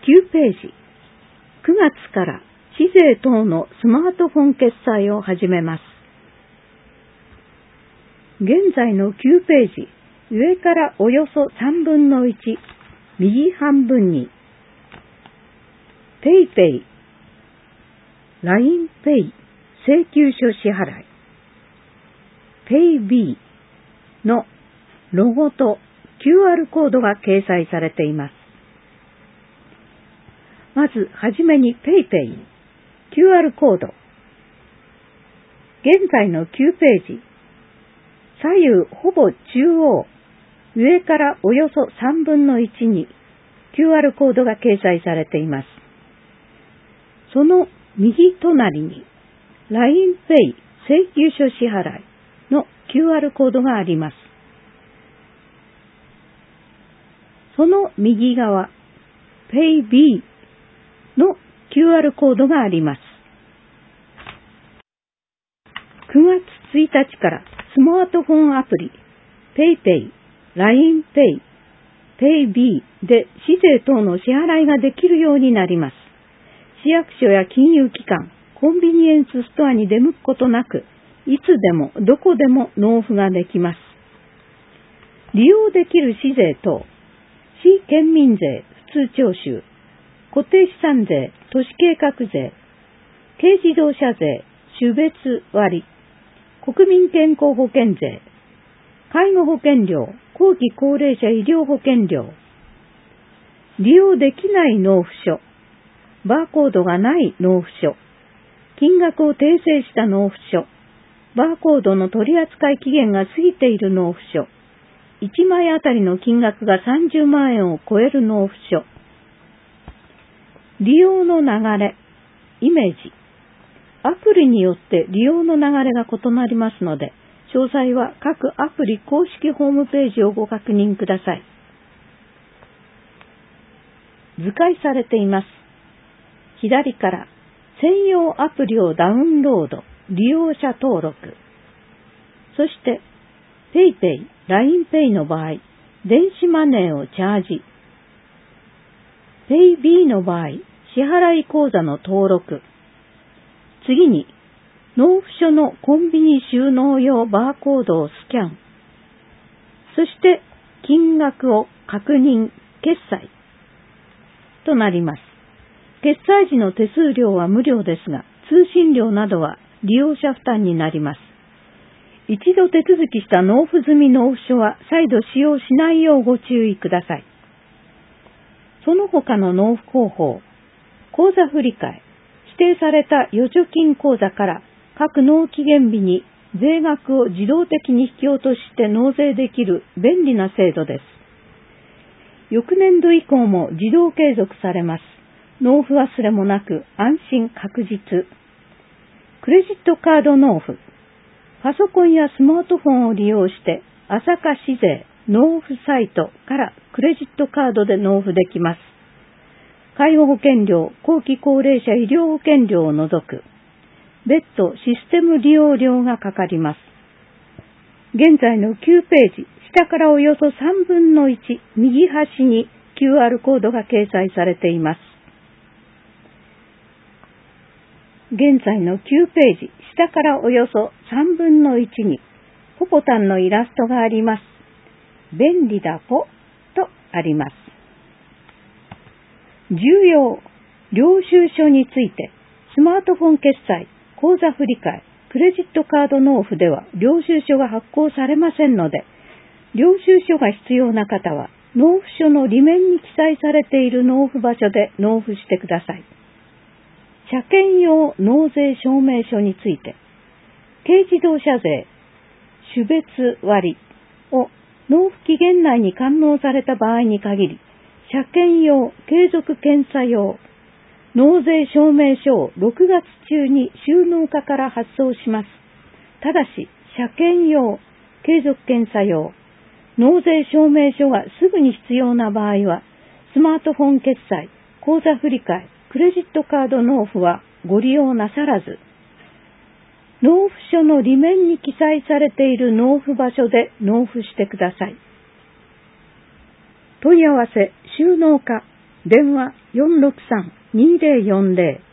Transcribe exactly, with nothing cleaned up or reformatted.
きゅうページ、くがつから市税等のスマートフォン決済を始めます。現在のきゅうページ、上からおよそさんぶんのいち、右半分に、PayPay、ライン Pay 請求書支払い、PayB のロゴと キューアール コードが掲載されています。まずはじめに PayPay、キューアール コード。現在のきゅうページ、左右ほぼ中央、上からおよそさんぶんのいちに キューアール コードが掲載されています。その右隣に ライン Pay 請求書支払いの キューアール コードがあります。その右側 PayB の キューアール コードがあります。くがつついたちからスマートフォンアプリ PayPay、ライン Pay、PayB で市税等の支払いができるようになります。市役所や金融機関、コンビニエンスストアに出向くことなく、いつでもどこでも納付ができます。利用できる市税等、市県民税、普通徴収、固定資産税、都市計画税、軽自動車税、種別割、国民健康保険税、介護保険料、後期高齢者医療保険料、利用できない納付書、バーコードがない納付書、金額を訂正した納付書、バーコードの取扱期限が過ぎている納付書、いちまいあたりの金額がさんじゅうまんえんを超える納付書、利用の流れ、イメージ、アプリによって利用の流れが異なりますので、詳細は各アプリ公式ホームページをご確認ください。図解されています。左から専用アプリをダウンロード、利用者登録。そして PayPay、ライン Pay の場合、電子マネーをチャージ。PayB の場合、支払い口座の登録。次に、納付書のコンビニ収納用バーコードをスキャン。そして、金額を確認、決済となります。決済時の手数料は無料ですが、通信料などは利用者負担になります。一度手続きした納付済み納付書は再度使用しないようご注意ください。その他の納付方法、口座振替、指定された預貯金口座から各納期限日に税額を自動的に引き落として納税できる便利な制度です。翌年度以降も自動継続されます。納付忘れもなく安心確実。クレジットカード納付。パソコンやスマートフォンを利用して朝霞市税納付サイトからクレジットカードで納付できます。介護保険料、後期高齢者医療保険料を除く。別途システム利用料がかかります。現在のきゅうページ、下からおよそさんぶんのいち、右端に キューアール コードが掲載されています。現在のきゅうページ、下からおよそさんぶんのいちに、ポポタンのイラストがあります。便利だポとあります。重要、領収書について、スマートフォン決済、口座振替、クレジットカード納付では領収書が発行されませんので、領収書が必要な方は、納付書の裏面に記載されている納付場所で納付してください。車検用納税証明書について、軽自動車税、種別割を納付期限内に完納された場合に限り、車検用、継続検査用、納税証明書をろくがつ中に収納課から発送します。ただし、車検用、継続検査用、納税証明書がすぐに必要な場合は、スマートフォン決済、口座振替、クレジットカード納付はご利用なさらず、納付書の裏面に記載されている納付場所で納付してください。問い合わせ、収納課、 電話 よんろくさん にーぜろよんぜろ